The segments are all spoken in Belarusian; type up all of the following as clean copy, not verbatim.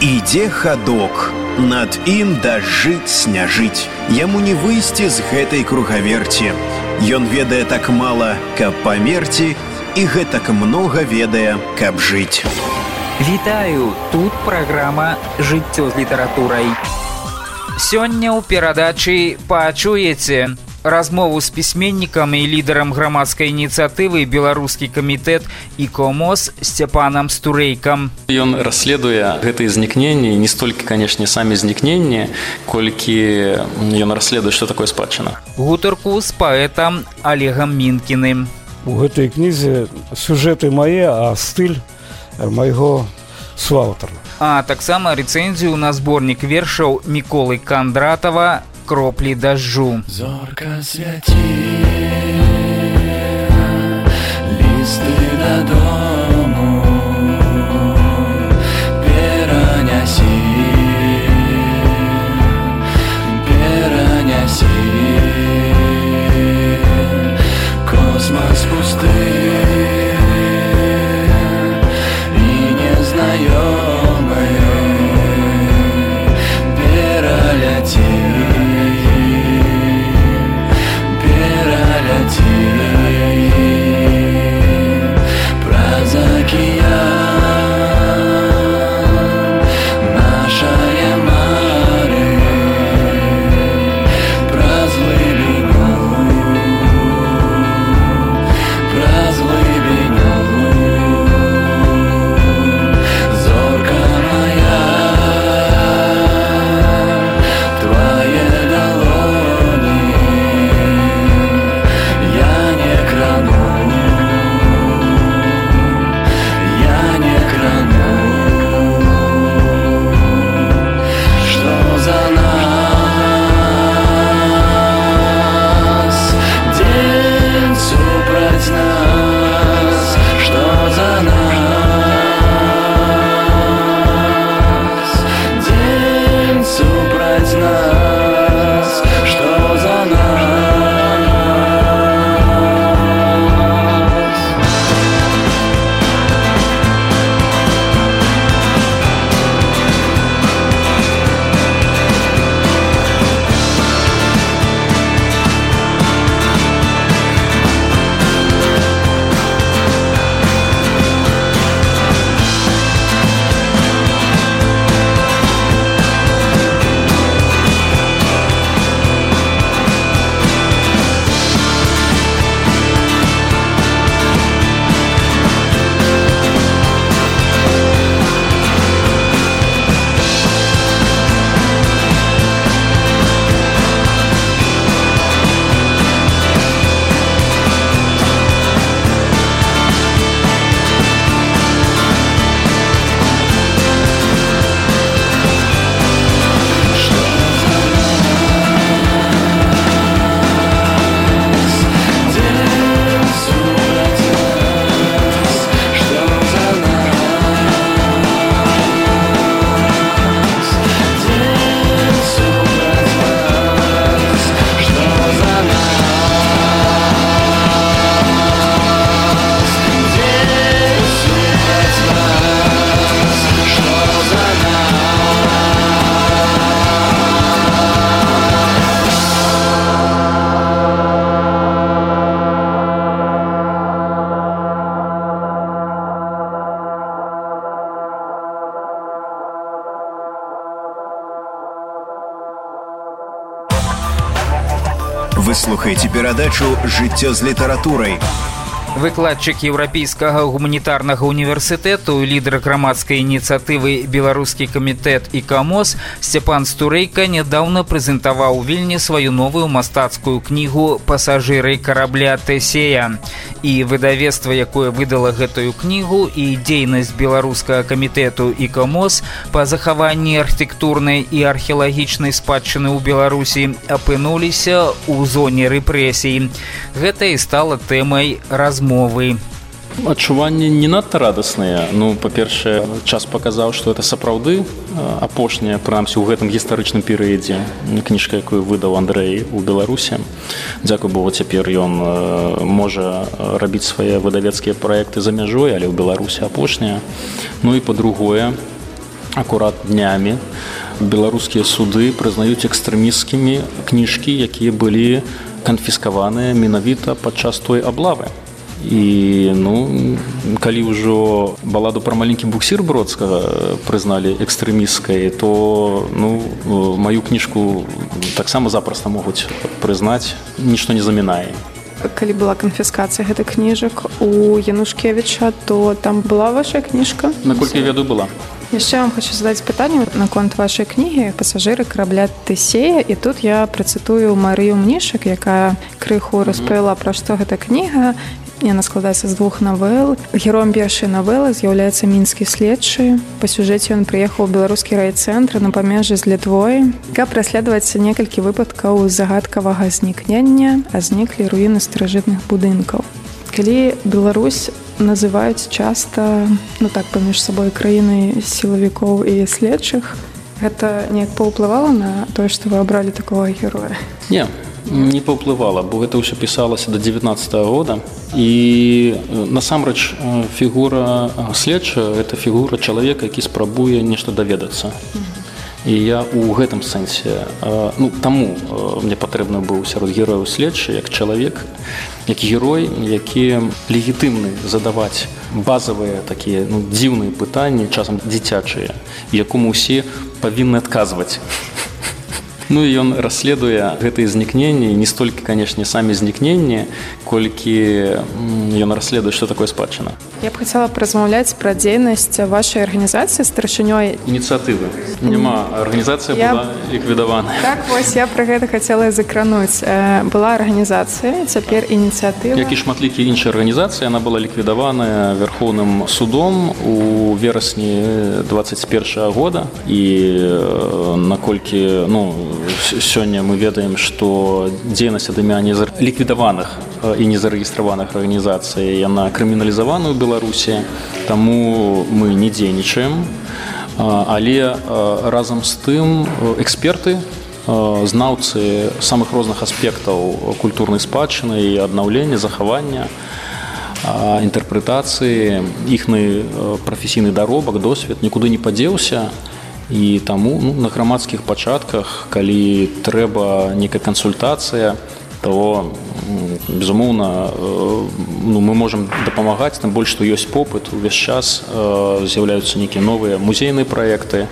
Ідзе хадок, над ім дажджыць, сняжыць. Яму не выйсці з гэтай кругаверці. Ён ведае так мала, каб памерці, і гэтак многа ведае, каб жыць. Вітаю, тут праграма «Жыццё з літаратурай». Сёння ў перадачы пачуеце размову з пісьменнікам і лідарам грамадскай ініцыятывы «Беларускі камітэт ІКОМОС» Сцяпанам Стурэйкам. Ён расследуе гэтыя знікненні, не столькі, канешне, самі знікненні, колькі ён расследуе, што такое спадчына. Гутарку з паэтам Олегам Мінкіным. У гэтай кнізе сюжэты мае, а стыль майго суаўтара. А таксама рэцэнзію на зборнік вершаў Міколы Кандратава «Кроплі дажджу». Зорка свяці, лісты дадому перанясі, космос пусты і незнаёмы пераляці. Вы слухаеце перадачу «Жыццё з літаратурай». Выкладчык Еўрапейскага гуманітарнага універсітэту, лідар грамадскай ініцыятывы «Беларускі камітэт ІКОМОС» Сцяпан Стурэйка нядаўна прэзентаваў у Вільні сваю новую мастацкую кнігу «Пасажыры карабля Тэсея». І выдавецтва, якое выдала гэтую кнігу, і дзейнасць Беларускага камітэту ІКОМОС па захаванні архітэктурнай і археалагічнай спадчыны ў Беларусі апынуліся ў зоне рэпрэсій. Гэта і стала тэмай размовы. Адчуванні не надта радасныя. Ну, па-першае, час паказаў, што гэта сапраўды апошняя, прынамсі, у гэтым гістарычным перыядзе кніжка, якую выдаў Андрэй у Беларусі. Дзякуй Богу, цяпер ён можа рабіць свае выдавецкія праекты за мяжой, але ў Беларусі апошняя. Ну і па-другое, акурат днямі беларускія суды прызнаюць экстрэмісцкімі кніжкі, якія былі канфіскаваныя менавіта падчас той аблавы. І калі ўжо баладу пра маленькі буксір Бродскага прызналі экстрэмісцкай, то маю кніжку таксама запроста могуць прызнаць, нішто не замінае. Калі была канфіскацыя гэтых кніжак у Янушкевіча, то там была ваша кніжка? Наколькі я ведаю, была. Яшчэ вам хочу задаць пытанне наконт вашай кнігі «Пасажыры карабля Тэсея». І тут я працытую Марыю Мнішак, якая крыху распавяла, пра што гэта кніга. Яна складаецца з 2 навел. Героем першай навелы з'яўляецца мінскі следчы. Па сюжэце ён прыехаў у беларускі райцэнтр на памежжы з Літвой, каб расследаваць некалькі выпадкаў загадкавага знікнення, а зніклі руіны старажытных будынкаў. Калі Беларусь называюць часта, паміж сабой краінай сілавікоў і следчых, гэта неяк паўплывала на тое, што вы абралі такога героя? Не паўплывала, бо гэта ўсё пісалася до 19-го года. І насамрэч фігура следча – гэта фігура чалавека, які спрабуе нешта даведацца. І я ў гэтым сэнсе, таму мне патрэбны быў сярод герояў следчы, як чалавек, як герой, які легітымны задаваць базавыя такія дзіўныя пытанні, часам дзіцячыя, якому ўсе павінны адказваць. І ён расследуе гэтыя знікненні, не столькі, канешне, самі знікненні, колькі ён расследуе, што такое спадчына. Я б хацела размаўляць пра дзейнасць вашай арганізацыі старшынёй. Ініцыятывы. Няма. Арганізацыя была ліквідавана. Так, вось я пра гэта хацела закрануць. Была арганізацыя, цяпер ініцыятыва. Як і шматлікія іншыя арганізацыі, яна была ліквідаваная Верхоўным судом у верасні 21-го года. І наколькі, сёння мы ведаем, што дзейнасць ад імя ліквідаваных і незарэгістраваных арганізацый, яна крыміналізавана ў Беларусі, таму мы не дзейнічаем. Але разам з тым эксперты, знаўцы самых розных аспектаў культурнай спадчыны і аднаўлення, захавання, інтэрпрэтацыі, іхны прафесійны даробак, досвед нікуды не падзеўся. І таму на грамадскіх пачатках, калі трэба нейкая кансультацыя, то, безумоўна, мы можам дапамагаць, тым больш, што ёсць попыт. Увесь час з'яўляюцца нейкія новыя музейныя праекты,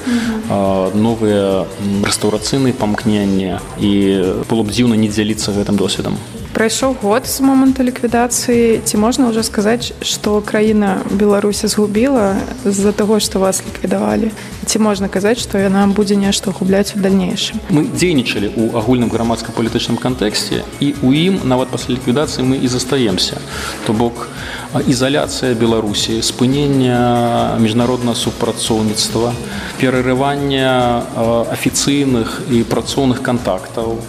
новыя рэстаўрацыйныя памкненні, і было б дзіўна не дзяліцца гэтым досведам. Прайшоў год з моманту ліквідацыі. Ці можна ўжо сказаць, што краіна Беларусь згубіла з-за таго, што вас ліквідавалі? Ці можна казаць, што яна будзе нешта губляць у дальнейшым? Мы дзейнічалі ў агульным грамадска-палітычным кантэксце, і ў ім, нават пасля ліквідацыі, мы і застаемся. То бок, ізаляцыя Беларусі, спынення міжнароднага супрацоўніцтва, перарывання афіцыйных і працоўных кантактаў.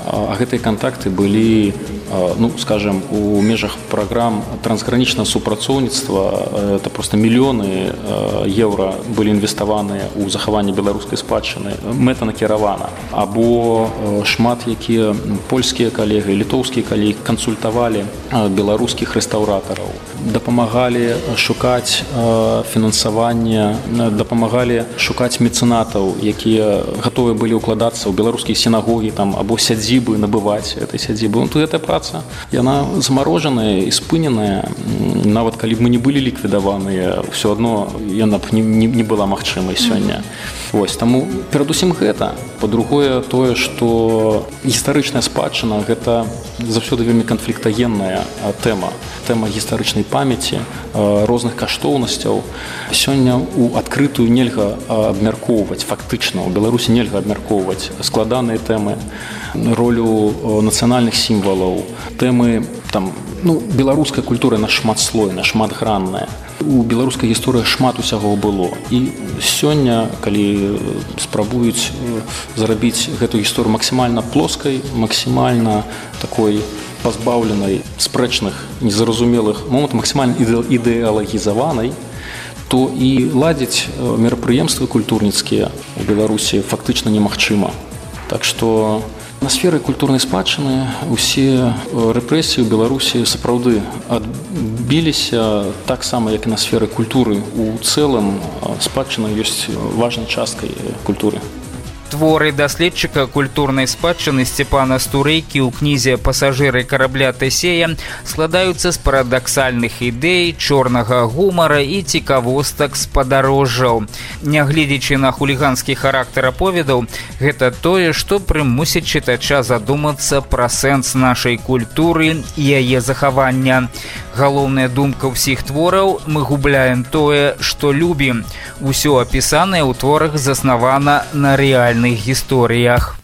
А гэтыя кантакты былі, скажем, у межах праграм трансгранічнага супрацоўніцтва. Это проста мільёны еўра былі інвеставаныя ў захаванне беларускай спадчыны, мэтанакіравана. Або шмат якія польскія калегі, літоўскія калегі кансультавалі беларускіх рэстаўратараў, дапамагалі шукаць фінансаванне, дапамагалі шукаць мецэнатаў, якія гатовыя былі ўкладацца ў беларускія сінагогі або сядзібы, набываць этой сядзібы. Гэтая праца, яна замарожаная і спыненая. Нават калі б мы не былі ліквідаваныя, ўсё адно яна б не была магчымай сёння. Таму перадусім гэта. Па-другое, тое, што гістарычная спадчына – гэта заўсёды вельмі канфліктагенная тэма. Тэма гістарычнай памяці, розных каштоўнасцяў. Сёння ў адкрытую нельга абмяркоўваць, фактычна, у Беларусі нельга абмяркоўваць складаныя тэмы, ролю нацыянальных сімвалаў, тэмы беларуская культура шматслойная, шматгранная. У беларускай гісторыі шмат усяго было. І сёння, калі спрабуюць зрабіць гэту гісторыю максімальна плоскай, максімальна такой пазбаўленай спрэчных, незразумелых момантаў, максімальна ідэалагізаванай, то і ладзіць мерапрыемствы культурніцкія ў Беларусі фактычна немагчыма. Так што На сферы культурнай спадчыны усе рэпрэсіі ў Беларусі сапраўды адбіліся таксама, як і на сферы культуры. У цэлым спадчына ёсць важнай часткай культуры. Творы даследчыка культурнай спадчыны Сцепана Стурэйкі ў кнізе «Пасажыры карабля Тэсея» складаюцца з парадаксальных ідэй, чорнага гумара і цікавостак з падарожжаў. Нягледзячы на хуліганскі характар аповедаў, гэта тое, што прымусіць чытача задумацца пра сэнс нашай культуры і яе захавання. Галоўная думка ўсіх твораў – мы губляем тое, што любім. Усё апісанае ў творах заснавана на рэальных гісторыях.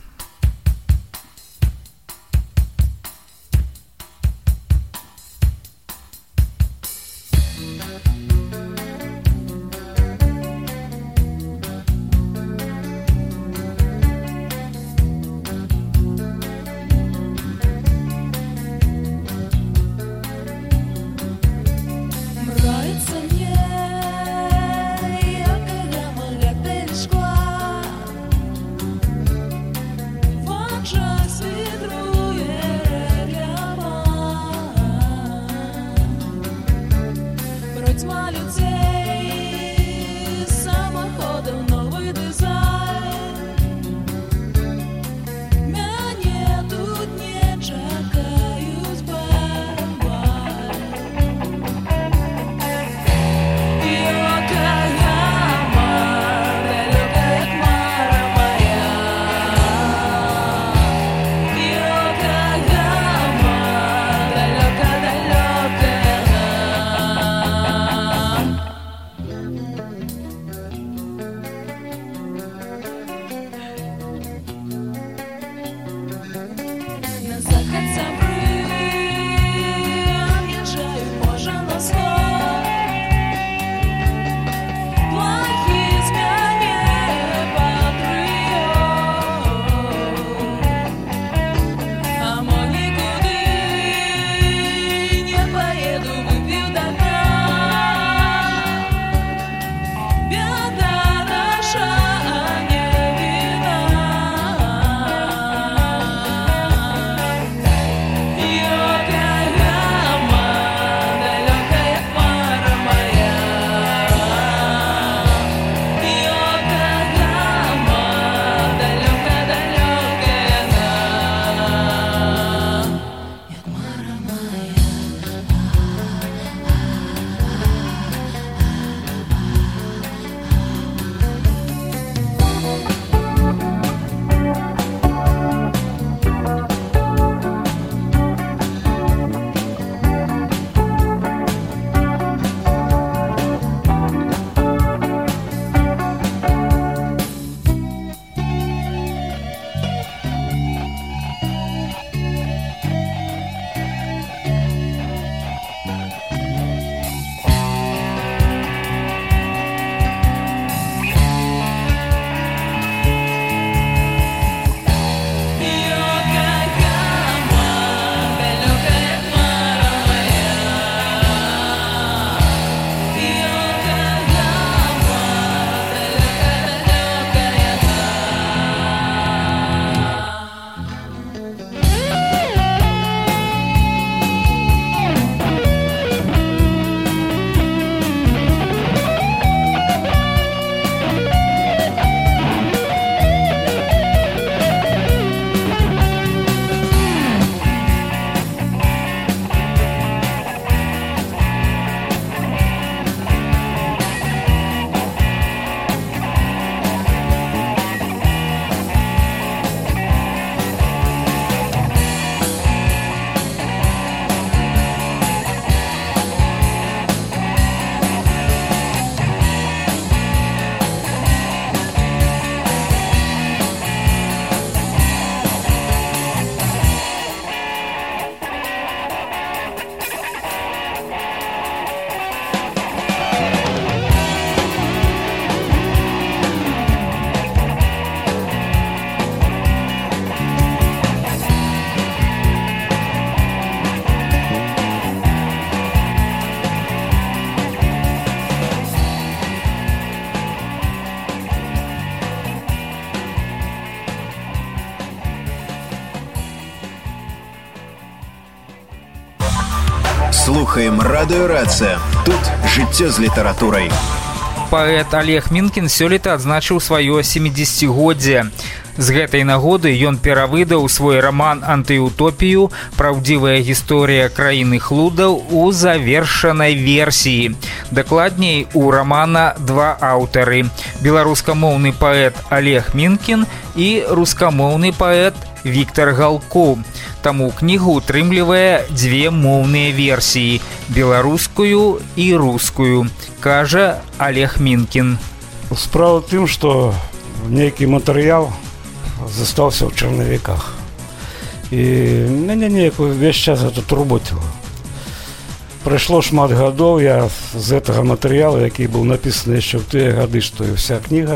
слухаем радыёрацыя. Тут жыццё з літаратурай. Паэт Олег Минкин сёлета адзначыў сваё 70-годдзе. З гэтай нагоды ён перавыдаў свой раман «Антыутопію. Праўдзівая гісторыя краіны хлудаў» у завершанай версіі. Дакладней, у рамана два аўтары – беларускамоўны паэт Олег Минкин і рускамоўны паэт Віктор Галкоў. Таму кнігу утрымлівае дзве моўныя версіі – беларускую і рускую, кажа Олег Минкин. Справа в тым, што нейкі матэрыял застаўся ў чарнавіках. І мяне неяк увесь час гэта турботіла. Прайшло шмат гадоў, я з гэтага матэрыялу, які быў напісаны яшчэ ў тыя гады, што і ўся кніга,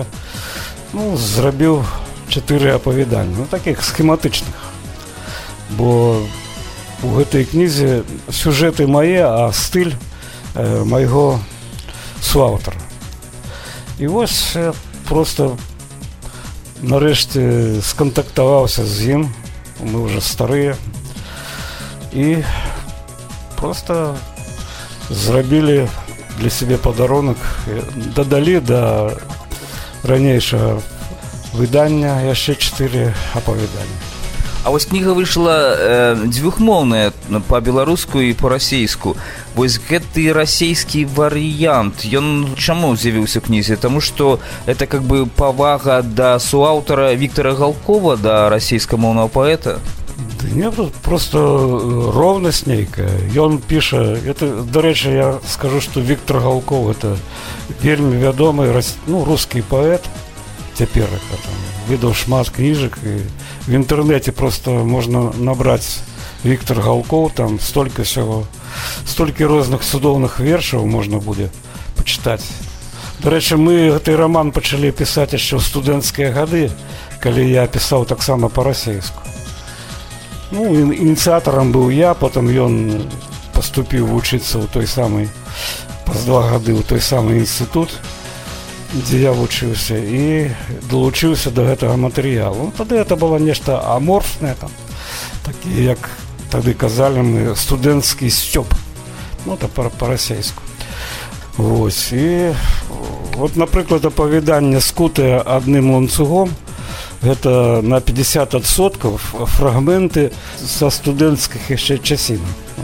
зрабіў 4 апавяданні, такіх схематычных. Бо у гэтай кнізе сюжэты мае, а стыль майго суаўтара. І вось проста нарэшце скантактаваўся з ім, мы ўжо старыя, і проста зрабілі для сябе падарунак, дадалі да ранейшага выдання яшчэ 4 апавядання. А вось кніга выйшла дзвюхмоўная, па-беларуску і па-расейску. Вось гэты расейскі варыянт, ён чаму з'явіўся ў кнізе? Таму што это как бы павага да суаўтара Віктора Галкова, да расейскамоўнага паэта? Да не, просто роўнасць нейкая. Ён піша, дарэчы, я скажу, што Віктор Галков это вельмі вядомы рускі паэт. Цяпер выдаў шмат кніжак, і в інтэрнэце просто можна набраць Віктор Галков, там столькі всего, столькі розных цудоўных вершаў можна будзе пачытаць. Дарэчы, мы гэты раман пачалі пісаць яшчэ ў студэнцкія гады, калі я пісаў таксама па-расейску. Ініцыятарам быў я, потым ён паступіў вучыцца ў той самы, праз 2 гады ў той самы інстытут, дзе я вучыўся, і далучыўся да гэтага матэрыялу. Тады это было нешта аморфнае, там, такі, як тады казалі мы, студэнцкі сцёп, это па-расейску. Вось, і вот, напрыклад, апавяданне «Скутае адным ланцугом», гэта на 50% фрагменты са студэнцкіх яшчэ часін.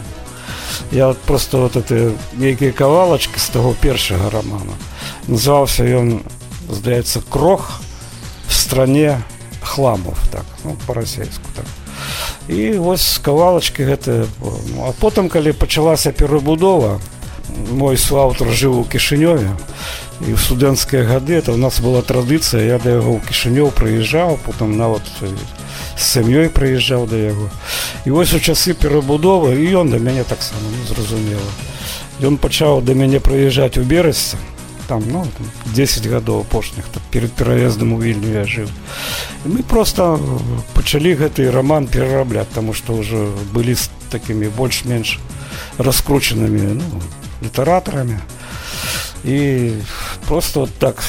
Я просто нейкія кавалачкі з таго першага рамана. Называўся ён, здаецца, «Крох в стране хламов», так, па-расейску, так. І вось кавалачкі гэтыя. А потым, калі пачалася перабудова, мой суаўтар жыў у Кішынёве, і ў студэнцкія гады это у нас была традыцыя, я да яго ў Кішынёў прыязджаў, потым нават з сям'ёй прыязджаў да яго. І вось у часы перабудовы, і ён да мяне таксама, зразумела. Ён пачаў да мяне прыязджаць у Берасці, там, 10 гадоў апошніх, перад пераездам у Вільню я жыў. І мы проста пачалі гэты раман перарабляць, таму што ўжо былі з такімі больш-менш раскручанымі літаратарамі. І проста вот так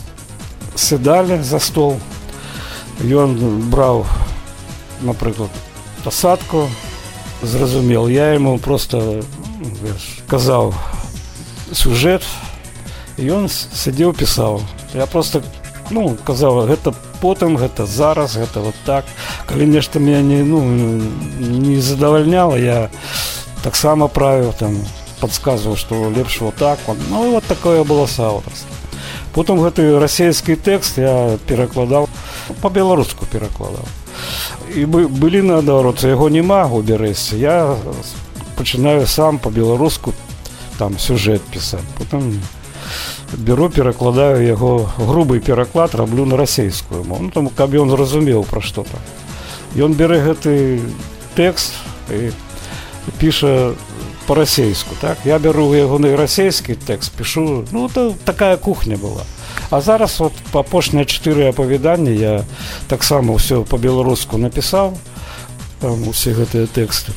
сядалі за стол. Ён браў, напрыклад, пасадку, зразумел. Я яму проста казаў сюжэт, і ён сядзеў, пісаў. Я проста, казаў, гэта потым, гэта зараз, гэта вот так. Калі нешта мяне, не задавальняла, я таксама правіў, там, подсказывал, что лепш вот так. И вот такое было соавторство. Потом гэты расейскі тэкст я перакладаў, па-беларуску перакладаў. І былі наадварот, яго няма у Берэсці, я пачынаю сам па-беларуску там сюжэт пісаць. Потым беру, перакладаю яго, грубы пераклад раблю на расейскую мову, тому, каб ён зразумеў пра што там. Ён бере гэты тэкст і піша по-расейску, так? Я беру ягоны расейскі тэкст, пишу, это такая кухня была. А зараз вот апошнія 4 апавяданні я таксама ўсё по-беларуску напісаў, там усе гэтыя тэксты.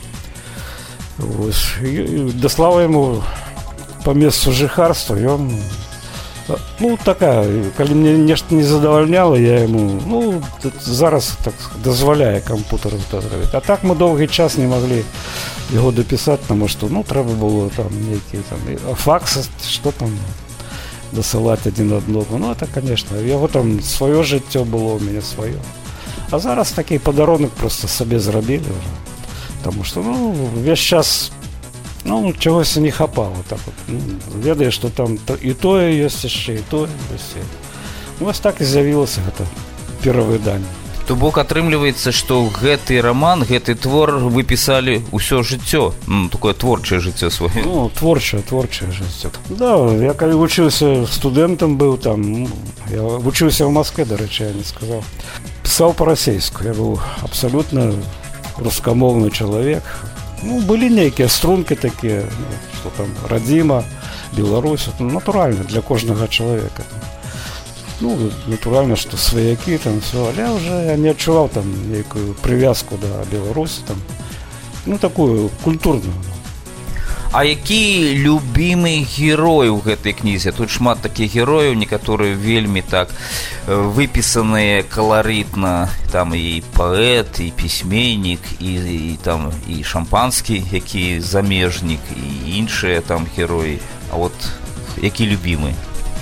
Вось. І даслаў яму по месцу жыхарства, ён Ну, такая, калі мне нешта не задавальняла, я яму, ну, зараз так дазваляе кампутер гэта зрабіць. А так мы доўгі час не маглі яго дапісаць, таму што, ну, трэба было там нейкія там факсы, што там дасылаць адзін аднаму. Ну, это, конечно, яго там сваё жыццё было, у мяне сваё. А зараз такі падарунак проста сабе зрабілі ўжо. Таму што, ну, увесь час, ну, чагось не хапало. Так вот. Ну, ведаеш, што там і тое ёсць яшчэ, і тое ёсць. Ну, вось так і з'явілася гэта перавыданне. То бок атрымліваецца, што гэты раман, гэты твор вы пісалі ўсё жыццё, ну, такое творчае жыццё сваё. Ну, творчае жыццё. Да, я калі вучыўся студэнтам быў там, я вучыўся ў Маскве, дарэчы, я не сказаў. Пісаў па-расейску, я быў абсалютна рускамоўны чалавек. Ну, былі нейкія стрункі такія, ну, што там радзіма, Беларусь, натуральна для кожнага чалавека. Ну, натуральна, што сваякі там все, але ўжо я не адчуваў там нейкую прывязку да Беларусі там, ну, такую культурную. А які любімы герой у гэтай кнізе? Тут шмат такіх герояў, некаторыя вельмі так выпісаныя каларытна, там і паэт, і пісьменнік, і там і шампанскі, які замежнік, і іншыя там героі. А от які любімы?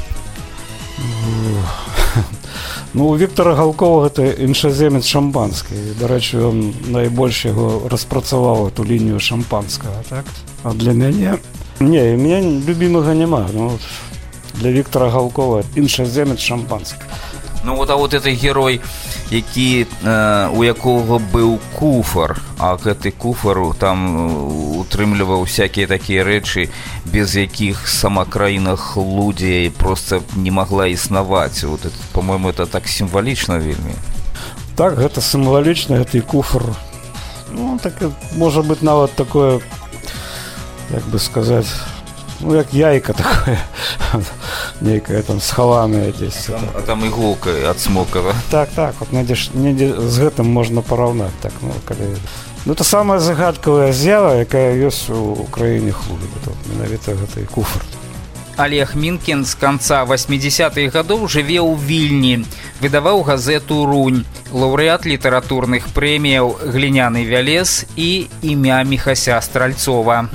Ну, у Віктора Галкова гэта іншаземец шампанскі. Дарэчы, ён найбольш яго распрацаваў эту лінію шампанскага, так? А для мяне... Не, у мяне любімага няма. Ну, для Віктора Галкова іншаземец шампанскі. Ну, вот, а вот это герой, які, у якога быў куфар, а гэты куфар там утрымліваў всякія такія рэчы, без якіх сама краіна хлудзей просто не могла існаваць. Вот это, по-моему, это так сімвалічна вельмі. Так, гэта сімвалічна, гэты куфар. Ну, так, можа быць, нават такое, як бы сказаць, ну, як яйка такое, нейкая там схаваная дзесь. А там іголка ад смокава. Так, вот недзе з гэтым можна параўнаць. Так, ну, калі... Ну, это самая загадкавая з'ява, якая ёсць у краіне хлуды. Менавіта гэты куфар. Олег Минкин з канца 80-х гадоў жыве ў Вільні, выдаваў газету «Рунь», лаўрэат літаратурных прэміяў «Гліняны вялез» і «Імя Міхася Стральцова».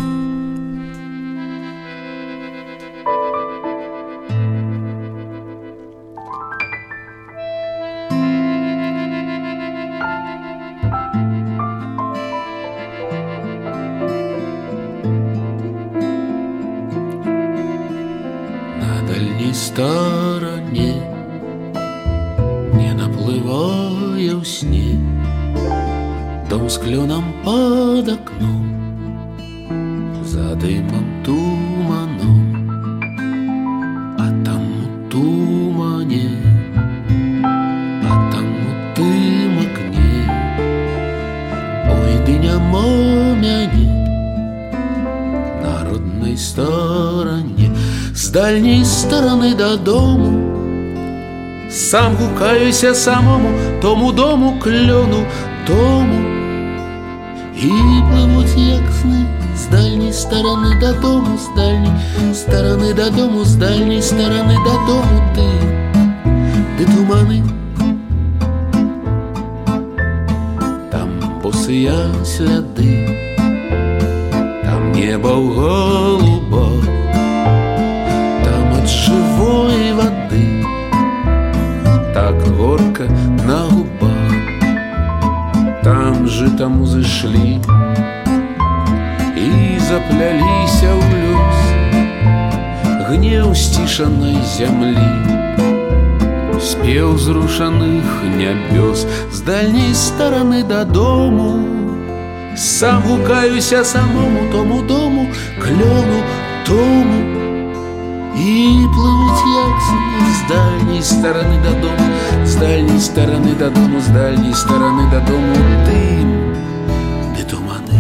Стороне, не наплывая в сне, дом с кленом под окном, за дымом туманом, а там у тумане, а там у тым окне, ой, дыня момяне, на родной стороне. З дальней сторони додому сам гукаюся самому тому дому кльону тому і пливуть як сни з дальней сторони додому, з дальней сторони додому, з дальней сторони додому ти тумани, там босия сляди, там небо в голубах, живой воды, так горько на губах, там же тому зашли и заплялися ў лёс гнеў сцішанай зямлі, спеў зрушаных нябёс. З дальней стороны додому сам гукаюся самому тому дому клёну тому, и плывут як сны с дальней стороны додому, с дальней стороны додому, с дальней стороны додому дым, ды туманы.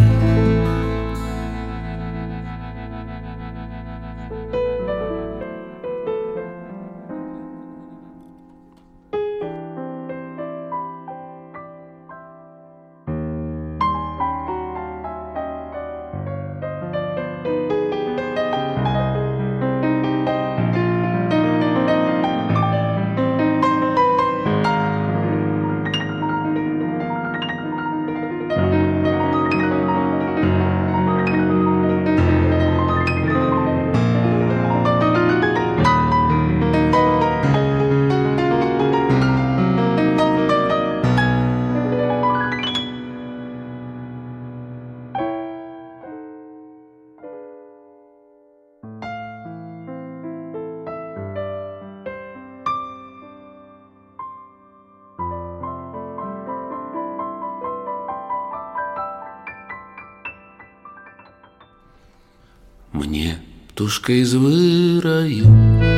мне птушкой з выраю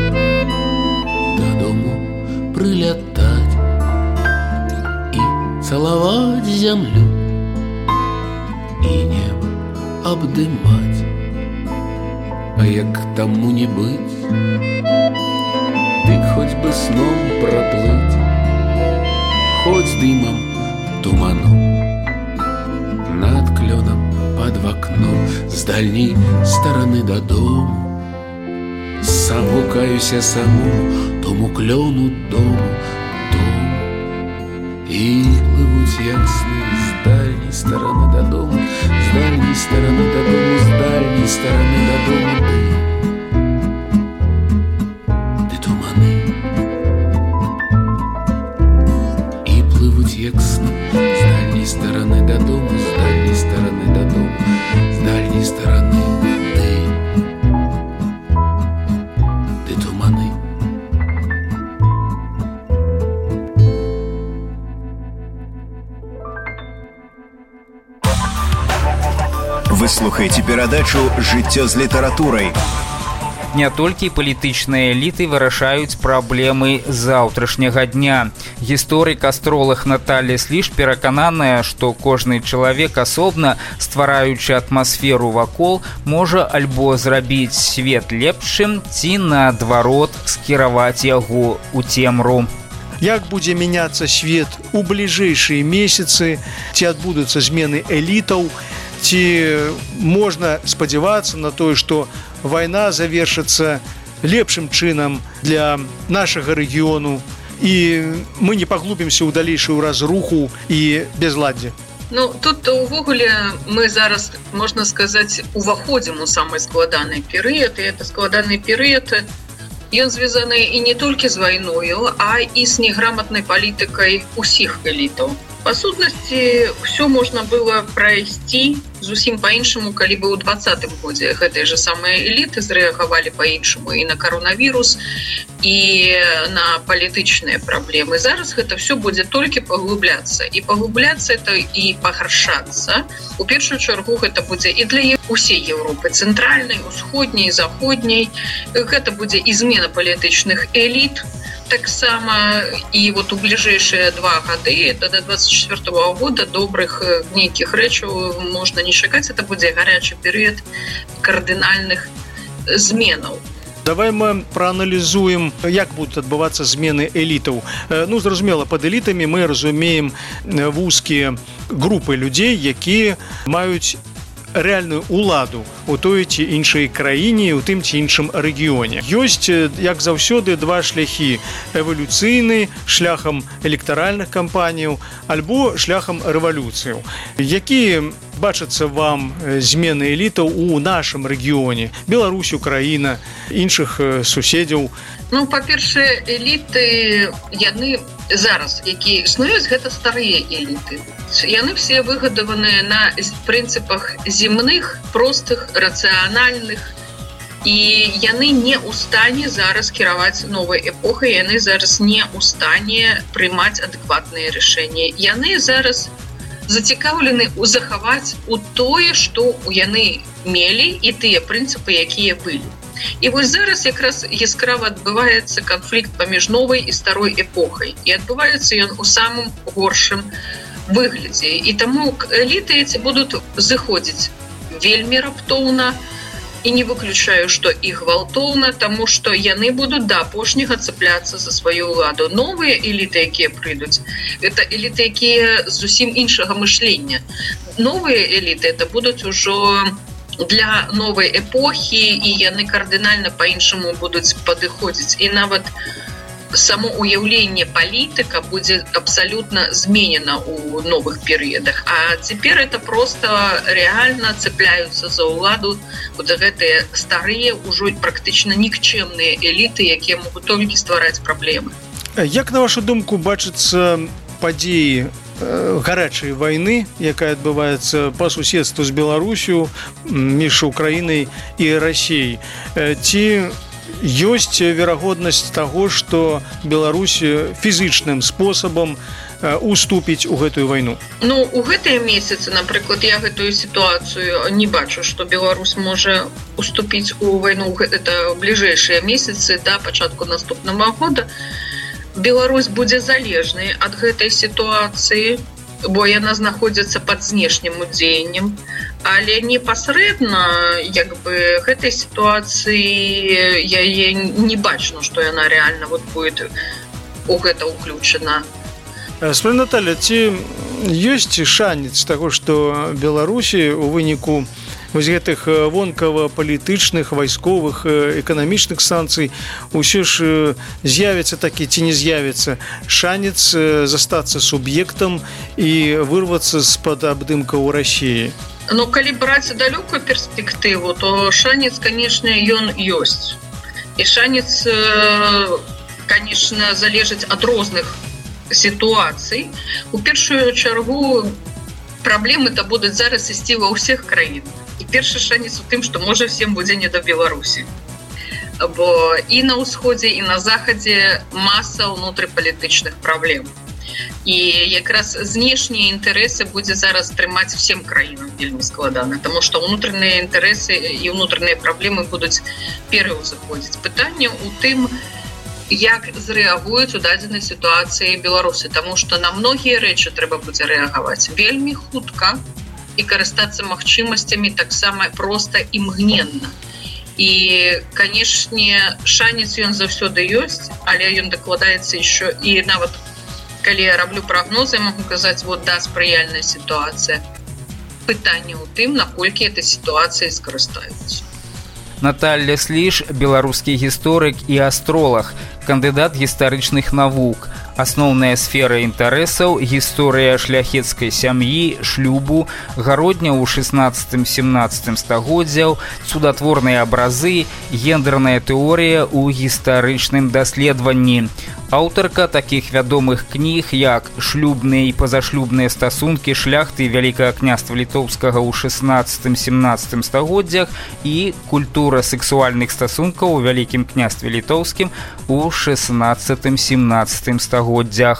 додому прилетать и целовать землю и небо обдымать. А як тому не быть, дык хоть бы сном проплыть, хоть дымом туманом над кленом под окном с дальней стороны до дому. Сам гукаюся самому тому клену дому. И плывут як сны с дальней стороны до дома, с дальней стороны до дома, с дальней стороны до дома. Ты туманы. И плывут як сны с дальней стороны до дома, с дальней стороны до дома, с дальней стороны ты туманы. Вы слухаеце перадачу «Жыццё з літаратурай». Не толькі палітычныя эліты вырашаюць праблемы заўтрашняга дня. Гісторык-астролог Наталья Сліж перакананая, што кожны чалавек асобна, ствараючы атмасферу вакол, можа альбо зрабіць свет лепшым, ці, наадварот, скіраваць яго ў цемру. Як будзе мяняцца свет у бліжэйшыя месяцы, ці адбудуцца змены элітаў, ці можна спадзявацца на тое, што вайна завершыцца лепшым чынам для нашага рэгіёну, і мы не паглубімся ў далейшую разруху і безладдзе. Ну, тут увогуле мы зараз, можна сказаць, уваходзім у самы складаны перыяд, і это складаны перыяд, ён звязаны і не толькі з вайною, а і з неграмотнай палітыкай усіх элітаў. Па сутнасці, ўсё можна было прайсці зусім па-іншаму, калі бы ў 2020 годзе гэтыя же самыя эліты зрэагавалі па-іншаму і на каронавірус, і на палітычныя праблемы. Зараз гэта ўсё будзе толькі паглубляцца. І паглубляцца это і пагаршацца. У першую чаргу гэта будзе і для усей Еўропы, цэнтральнай, усходняй, заходняй. Гэта будзе і змена палітычных эліт, таксама, і вот у бліжэйшыя 2 гады, до 24 года добрых нейкіх рэчаў можна не чакаць, это будзе гарячы перыяд кардынальных зменаў. Давай мы прааналізуем, як будуць адбывацца змены элітаў. Ну, зразумела, пад элітамі мы разумеем вузкія групы людзей, якія маюць рэальную ўладу у той ці іншай краіне, у тым ці іншым рэгіёне. Ёсць, як заўсёды, 2 шляхі: эвалюцыйны, шляхам электаральных кампаніяў, альбо шляхам рэвалюцыяў. Якія бачацца вам змены элітаў у нашым рэгіёне? Беларусь, Украіна, іншых суседзяў? Ну, па-першае, эліты, яны зараз, якія існуюць, гэта старыя эліты. Яны все выгадаваныя на прынцыпах земных, простых, рацыянальных, і яны не ў стане зараз кіраваць новай эпохай, яны зараз не ў стане прымаць адэкватныя рашэнні. Яны зараз зацікаўлены захаваць у тое, што яны мелі, і тыя прынцыпы, якія былі. І вось зараз якраз яскрава адбываецца канфлікт паміж новай і старой эпохай. І адбываецца ён у самым горшым выглядзе. І таму эліты эти будуць зыходзіць вельмі раптоўна, і не выключаю, што і гвалтоўна, таму што яны будуць да апошняга цэпляцца за сваю ўладу. Новыя эліты, якія прыйдуць, гэта эліты, якія зусім іншага мышлення. Новыя эліты это будуць ужо для новай эпохі, і яны кардынальна па-іншаму будуць падыходзіць. І нават само уяўленне палітыка будзе абсалютна зменена ў новых перыядах. А цяпер это просто рэальна цепляюцца за ўладу вот гэтыя старыя, ўжо практычна нікчэмныя эліты, якія могуць толькі ствараць праблемы. Як, на вашу думку, бачыцца падзеі гарачай вайны, якая адбываецца па суседству з Беларусю, між Украінай і Расіяй? Ці ёсць верагоднасць таго, што Беларусь фізычным спосабам уступіць у гэтую вайну? Ну, у гэтыя месяцы, напрыклад, я гэтую сітуацыю не бачу, што Беларусь можа уступіць у вайну. Это бліжэйшыя месяцы да пачатку наступнага года. Беларусь будзе залежнай ад гэтай сітуацыі, бо яна знаходзіцца пад знешнім удзеяннем. Але непасрэдна гэтай сітуацыі я не бачу, што яна рэальна будет у гэта ўключана. Спадар Наталья, ці ёсць шанец таго, што Беларусі у выніку вось гэтых вонкава-палітычных, вайсковых, эканамічных санкцый усё ж з'явіцца такі ці не з'явіцца шанец застацца суб'ектам і вырвацца з-пад абдымкаў Расіі? Ну, калі браць далёкую перспектыву, то шанец, канешне, ён ёсць. І шанец, канешне, залежыць ад розных сітуацый. У першую чаргу праблемы-то будуць зараз ісці ва ўсіх краінах. І першы шанец у тым, што можа всем будзе не да Беларусі. Бо і на ўсходзе, і на захадзе маса ўнутрыпалітычных праблем. І якраз знешнія інтарэсы будзе зараз трымаць всем краінам вельмі складана, таму што ўнутраныя інтарэсы і ўнутраныя праблемы будуць пераўзыходзіць. Пытанне ў тым, як зрэагуюць у дадзенай сітуацыі беларусы, таму што на многія рэчы трэба будзе рэагаваць вельмі хутка і карыстацца магчымасцямі таксама проста імгненна. І, канешне, шанец ён заўсёды ёсць, але ён дакладаецца яшчэ і нават калі я раблю прагнозы, я магу казаць, спрыяльная сітуацыя. Пытанне ў тым, наколькі этой сітуацыяй скарыстаюцца. Наталья Сліж, беларускі гісторык і астролаг, кандыдат гістарычных навук. Асноўная сфера інтарэсаў – гісторыя шляхецкай сям'і, шлюбу, гародня ў 16-17 стагоддзяў, цудатворныя абразы, гендерная тэорыя ў гістарычным даследаванні. Аўтарка такіх вядомых кніг, як «Шлюбныя і пазашлюбныя стасункі шляхты Вялікага княства Літоўскага ў 16-17 стагоддзях» і «Культура сексуальных стасункаў у Вялікім княстве Літоўскім у 16-17 стагоддзях».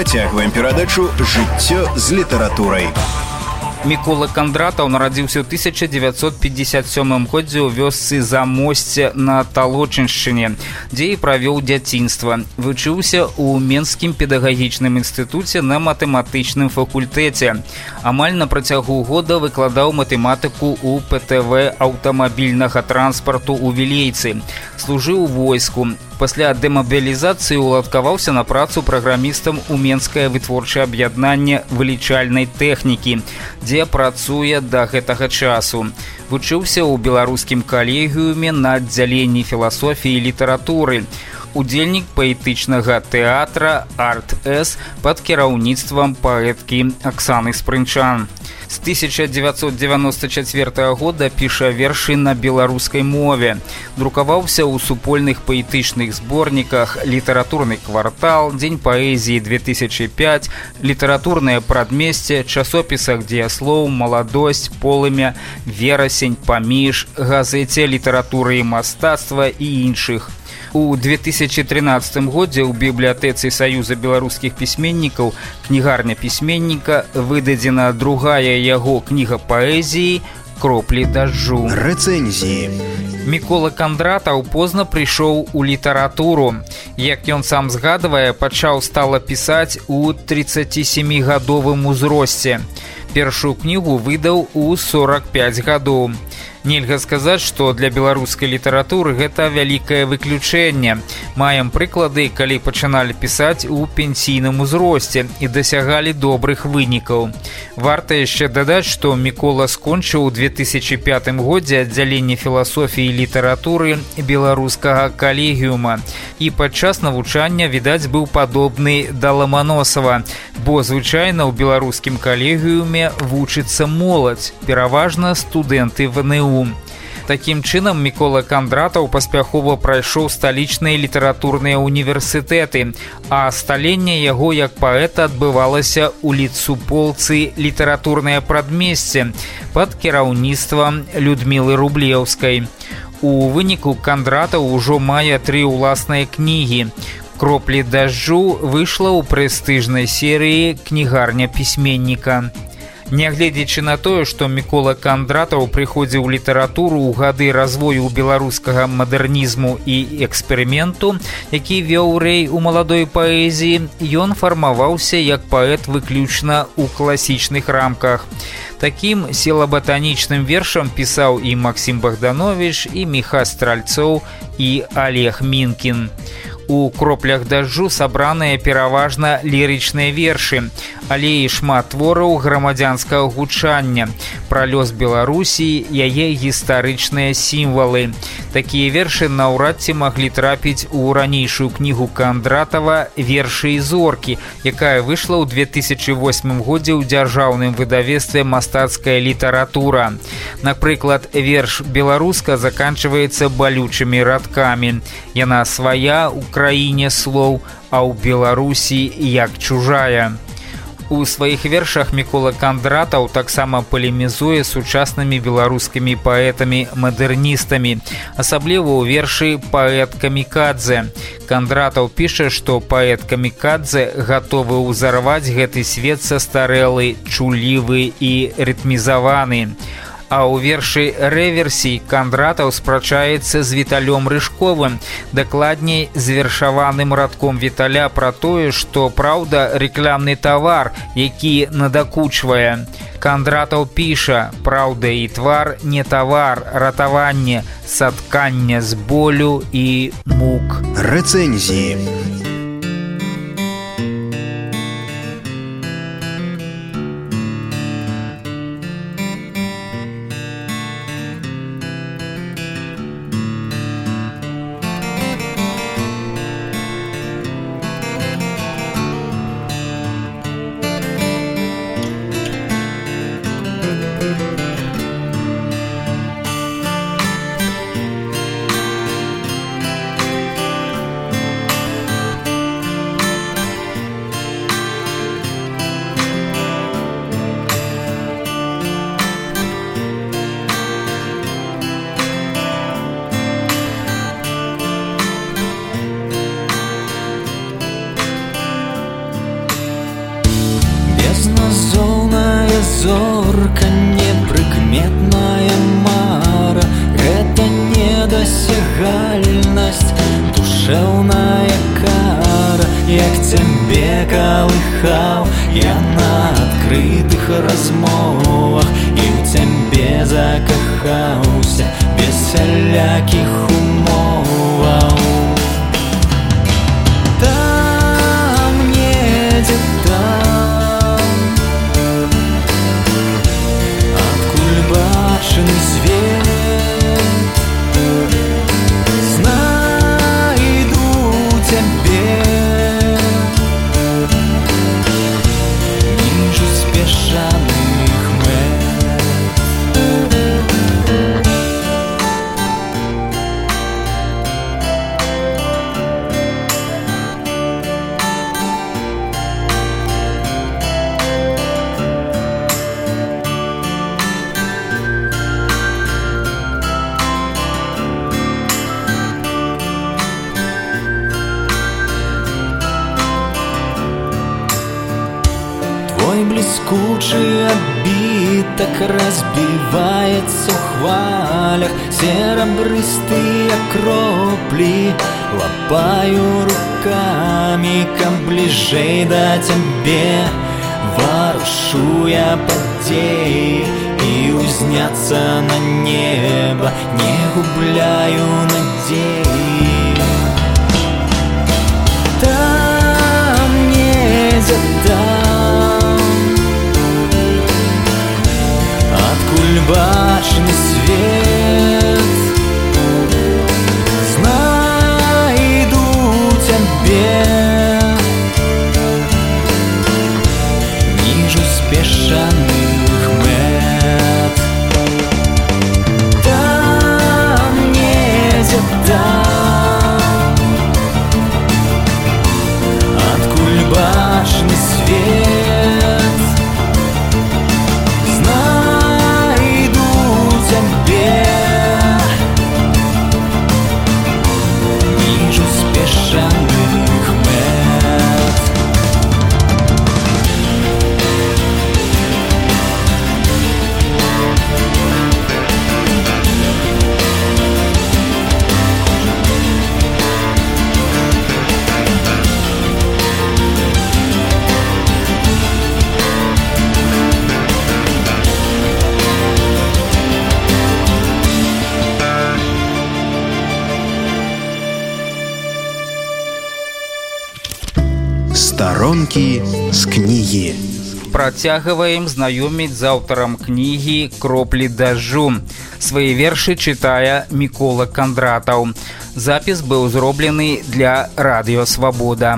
Працягваем перадачу «Жыццё з літаратурай». Мікола Кандратаў нарадзіўся ў 1957 годзе ў вёсцы Замосце на Талочыншчыне, дзе і правёў дзяцінства. Вучыўся ў Менскім педагагічным інстытуце на матэматычным факультэце. Амаль на працягу года выкладаў матэматыку ў ПТВ аўтамабільнага транспарту ў Вілейцы. Служыў у войску. Пасля дэмабілізацыі уладкаваўся на працу праграмістам у Менскае вытворчае аб'яднанне вылічальнай тэхнікі, дзе працуе да гэтага часу. Вучыўся ў беларускім калегіуме на аддзяленні філасофіі і літаратуры. Удзельнік паэтычнага тэатра «Арт-С» пад кіраўніцтвам паэткі Аксаны Спрынчан. З 1994 года піша вершы на беларускай мове. Друкаваўся ў супольных паэтычных зборніках «Літаратурны квартал», «Дзень паэзіі 2005», «Літаратурнае прадмесце», часопісах «Дзеяслоў», «Маладосць», «Полымя», «Верасень», «Паміж», газеце «Літаратуры і мастацтва» і іншых. У 2013 годзе ў бібліятэцы Саюза беларускіх пісьменнікаў «Кнігарня пісьменніка» выдадзена другая яго кніга паэзіі «Кроплі дажджу». Рэцэнзіі. Мікола Кандратаў позна прыйшоў у літаратуру. Як ён сам згадвае, пачаў стала пісаць у 37-гадовым узросце. Першую кнігу выдаў у 45 гадоў. Нельга сказаць, што для беларускай літаратуры гэта вялікае выключэнне. Маем прыклады, калі пачыналі пісаць у пенсійным узросце і дасягалі добрых вынікаў. Варта яшчэ дадаць, што Мікола скончыў у 2005 годзе аддзяленне філасофіі і літаратуры беларускага калегіума. І падчас навучання, відаць, быў падобны да Ламаносава, бо звычайна ў беларускім калегіуме вучыцца моладзь, пераважна студэнты ВНУ. Такім чынам, Мікола Кандратаў паспяхова прайшоў сталічныя літаратурныя універсітэты, а сталенне яго як паэта адбывалася ў Літсуполцы «Літаратурнае прадмесце» пад кіраўніцтвам Людмілы Рублеўскай. У выніку Кандратаў ужо мае 3 уласныя кнігі. «Кроплі дажджу» выйшла ў прэстыжнай серыі «Кнігарня пісьменніка». Нягледзячы на тое, што Мікола Кандратаў прыходзіў у літаратуру ў гады развою беларускага мадэрнізму і эксперыменту, які вёў рэй у маладой паэзіі, ён фармаваўся як паэт выключна ў класічных рамках. Такім сілаботанічным вершам пісаў і Максім Богданович, і Міха Стральцоў, і Олег Мінкін. У «Кроплях дажджу» сабраныя пераважна лірычныя вершы, але і шмат твораў грамадзянскага гучання, пра лёс Беларусі, яе гістарычныя сімвалы. Такія вершы наўрад ці маглі трапіць у ранейшую кнігу Кандратава «Вершы і зоркі», якая выйшла ў 2008 годзе ў дзяржаўным выдавецтве «Мастацкая літаратура». Напрыклад, верш «Беларуска» заканчваецца балючымі радкамі. Яна свая ў краіне слоў, а ў Беларусі як чужая. У сваіх вершах Мікола Кандратаў таксама палемізуе з сучаснымі беларускімі паэтамі-мадэрністамі, асабліва ў вершы «Паэт камікадзе». Кандратаў піша, што паэт камікадзе гатовы ўзарваць гэты свет састарэлы, чулівы і рытмізаваны. А ў вершы «Рэверсій» Кандратаў спрачаецца з Віталём Рыжковым, дакладней з вершаваным радком Віталя пра тое, што праўда рэкламны тавар, які надакучвае. Кандратаў піша: «Праўда і твар не тавар, ратаванне, сатканне з болю і мук». Рэцэнзіі. кахаў я на адкрытых размовах і ў цябе закахаўся без всялякіх умоваў. Там недзе там, адкуль бачны свет, знайду цябе ніжу спешаных мэт. Твой блескучий отбиток разбивается в хвалях, серебристые кропли лапаю руками, как ближей до тебе ворушу я подей и узняться на небо не губляю надей. Там недзе там, откуль бачны свет, знайду цябе ніжу спешаных мэт. Там недзе там, откуль бачны свет, знайду цябе ніжу спешаных мэт. Старонкі з кнігі. Працягваем знаёміць з аўтарам кнігі «Кроплі дажджу». Свае вершы чытае Мікола Кандратаў. Запіс быў зроблены для радыё «Свабода».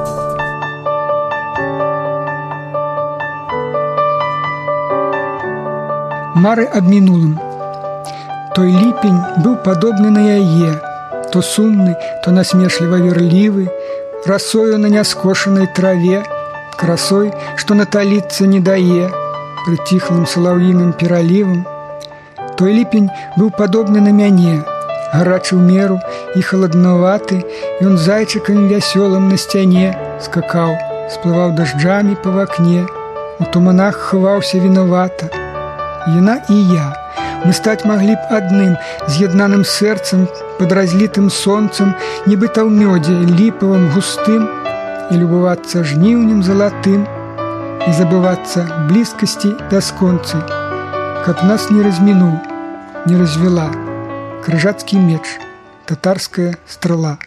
Мары аб мінулым. Той ліпень быў падобны на яе, то сумны, то насмешліва верлівы, расою на няскошанай траве, красой, што наталіцца не дае, прыціхлым салаўіным пералівам. Той ліпень быў падобны на мяне, гарачы ў меру і халаднаваты, ён зайчыкам вясёлым на сцяне скакаў, сплываў дажджамі па вакне, у туманах хаваўся вінавата. Яна і я, мы стаць маглі б адным, з'яднаным сэрцам, под разлитым солнцем, нібыта ў мёдзе ліпавым густым, і любавацца жніўнем залатым, і забывацца блізкасці бясконцы, каб нас не размінуў, не развела крыжацкі меч, татарская страла.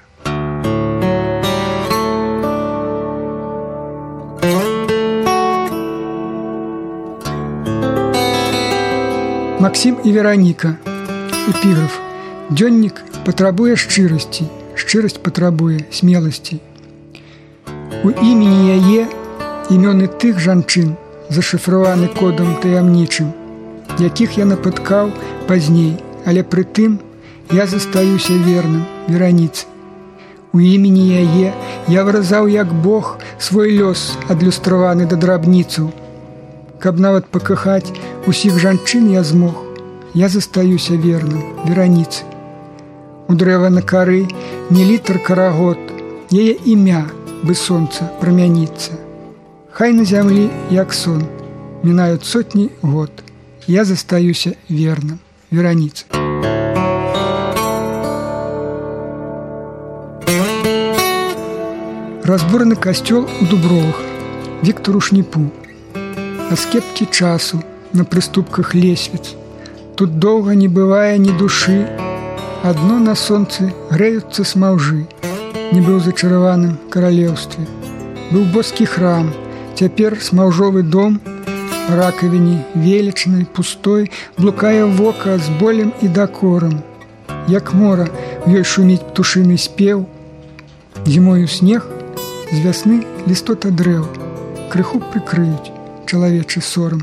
Максим і Вераніка. Эпіграф. Дзённік патрабуе шчырасці, шчырасць патрабуе смеласці. У імені яе імёны тых жанчын зашыфраваны кодам таямнічым, якіх я напаткаў пазней, але прытым я застаюся верным Вераніцы. У імені яе я выразаў як Бог свой лёс адлюстраваны да драбніцаў. Каб нават пакахаць усіх жанчын я змог, я застаюся верным Вераніцы. У дрэва на кары не літр карагод, яе імя бы сонца прамяніцца. Хай на зямлі, як сон, мінаюць сотні год, я застаюся верным Вераніцы. Разбураны касцёл у Дубровах. Виктору Шніпу. А скепті часу на прыступках лесвіц. Тут доўга не бывае ні душы, адно на сонцы грэюцца смаўжы. Не быў зачараваным каралеўстве. Быў боскі храм, цяпер смаўжовы дом, ракавіне велічнай, пустой, блукае вока з болем і дакорам. Як мора, в ёй шуміць птушыны спеў. Зімою снег, з вясны лістота дрэў, крыху прыкрыюць чалавечы сорам.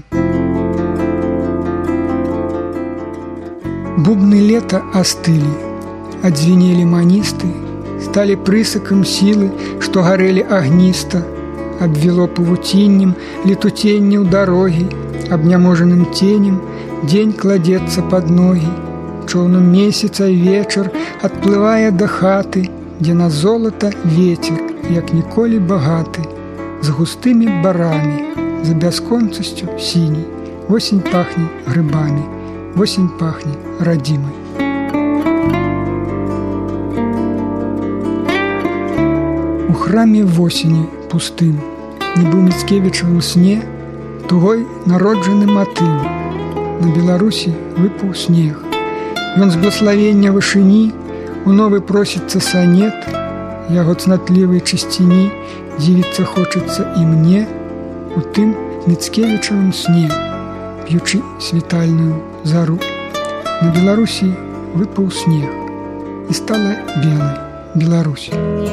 Бубны лета астылі, адзвінелі маністы, сталі прысакам сілы, што гарэлі агніста, абвело павуціннем летуценняў дарогі, абняможаным тенем дзень кладецца пад ногі. Чоўным месяца вечар адплывае да хаты, дзе на золата вецер, як ніколі багаты, з густымі барамі, за бясконцасцю сіній. Восень пахне грыбамі, восень пахне радзімай. У храме восені пустым, нібы ў Міцкевічавым сне, тугой народжаны матыў. На Беларусі выпаў снег. Ён з блаславення вышыні у новы просіцца санет, яго цнатлівай чысціні дзівіцца хочацца і мне у тым Міцкевічавым сне, п'ючы світальную зару. На Беларусі выпаў снег, і стала белай Беларусь.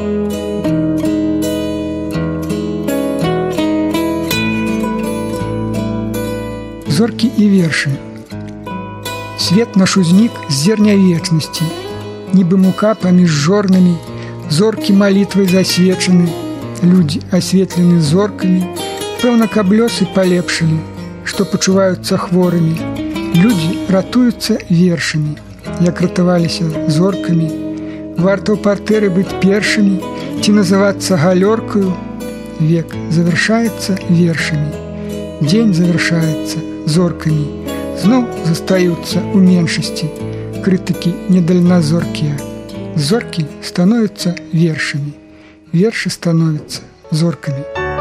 Зоркі і вершы. Свет наш узнік з зерня вечнасці, нібы мука паміж жорнамі, зоркі малітвай засвечаны, людзі асветлены зоркамі, пэўна, каб лёсы палепшылі, што пачуваюцца хворымі. Людзі ратуюцца вершамі, як ратаваліся зоркамі. Варта ў партэры быць першымі ці называцца галёркаю. Век завяршаецца вершамі, дзень завяршаецца зоркамі. Зноў застаюцца ў меншасці крытыкі недальназоркія. Зоркі становяцца вершамі, вершы становяцца зоркамі.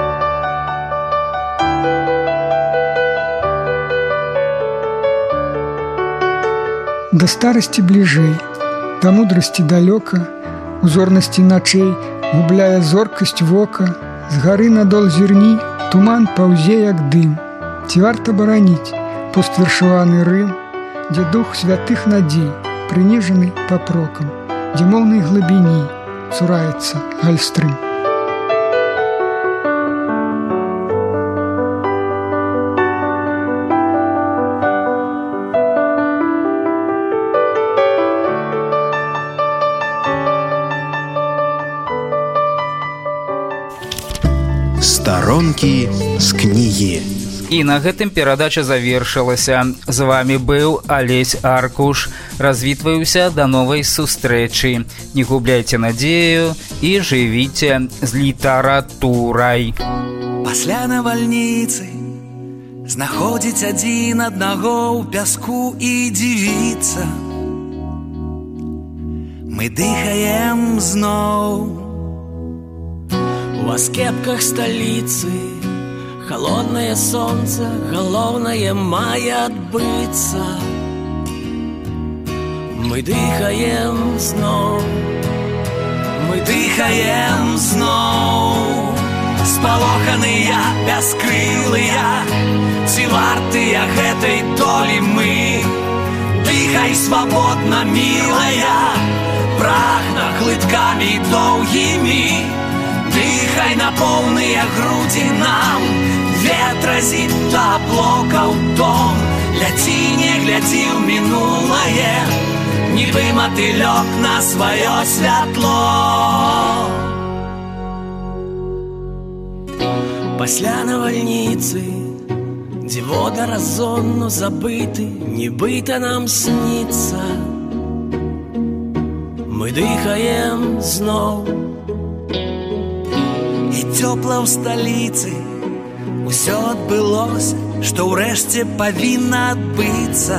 Да старасці бліжэй, да мудрасці далёка, у зорнасці начэй губляе зоркасць вока, з гары надол зірні туман паўзе як дым. Ці варта бараніць поствершаваны Рым, дзе дух святых надзей прыніжаны папрокам, дзе моўнай глыбіні цураецца гальстрым. Старонкі з кнігі. І на гэтым перадача завершылася. З вами быў Алесь Аркуш. Развітваюся да новай сустрэчы. Не губляйце надзею і жывіце з літаратурай. Пасля навальніцы знаходзіць адзін аднаго ў пяску і дзівіцца. Мы дыхаем зноў у аскепках сталіцы. Холодное солнце, головное мае адбыцца. Мы дыхаем зноў, мы дыхаем зноў. Спалоханыя, бяскрылыя, ці вартыя гэтай долі мы? Дыхай свабодна, мілая, прагна глыткамі доўгімі. Дыхай на поўныя грудзі нам, ветразі да блокаў дом. Ляці, не глядзі ў мінулае, нібы матылёк на сваё святло. Пасля навальніцы, дзе вода разонну забыты, нібыта нам сніцца. Мы дыхаем зноў, і цёпла ў сталіцы. Усё адбылося, што ўрэшце павінна адбыцца.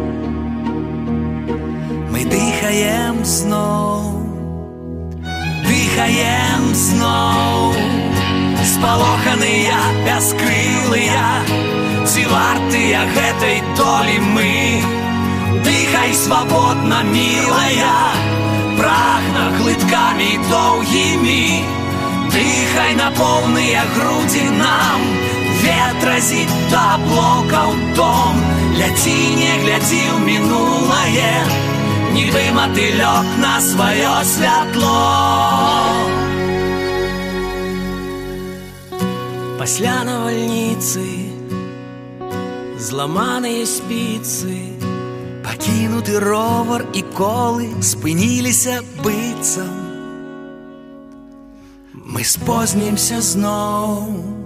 Мы дыхаем зноў, дыхаем зноў. спалоханыя, бяскрылыя, ці вартыя гэтай долі мы? Дыхай свабодна, мілая, прагна глыткамі доўгімі, дыхай на поўныя грудзі нам, ветразі да блокаў дом, ляці, не глядзі ў мінулае, нібы матылёк на сваё святло. Пасля навальніцы зламаныя спіцы, пакінуты ровар і колы спыніліся быццам. Мы спознімся зноў.